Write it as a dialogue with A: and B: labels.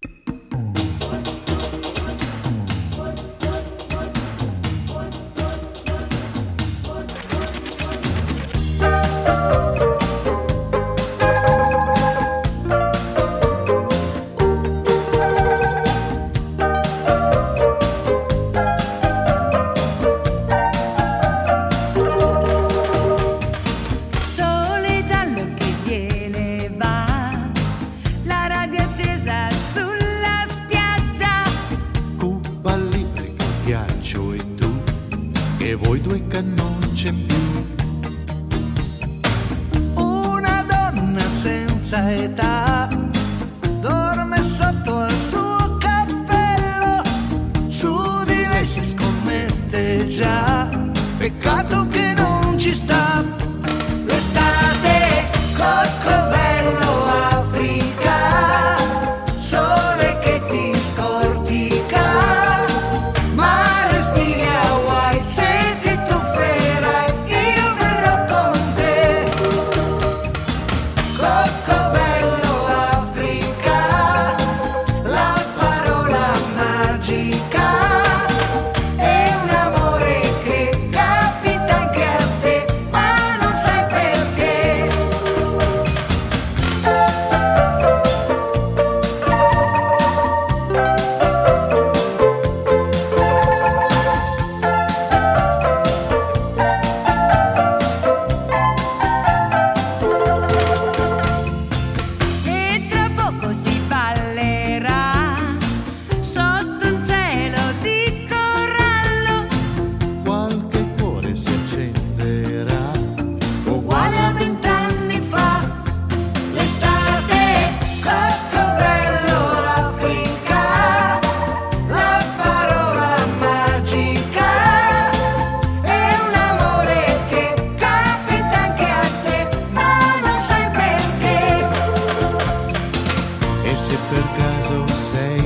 A: voi due che non c'è più.
B: Una donna senza età dorme sotto al suo cappello, su di lei si scommette già, peccato che non ci sta. L'estate, coccobello, Africa, sole che ti scortica, mare stile Hawaii, se ti tufferai io verrò con te. Coccobello, Africa, la parola magica, è un amore che capita anche a te, ma non sai perché. E tra poco si ballerà sotto un cielo di corallo,
A: Qualche cuore si accenderà,
B: uguale a 20 anni fa. L'estate, coccobello, Africa, la parola magica, è un amore che capita anche a te, ma non sai perché.
A: e se per caso sei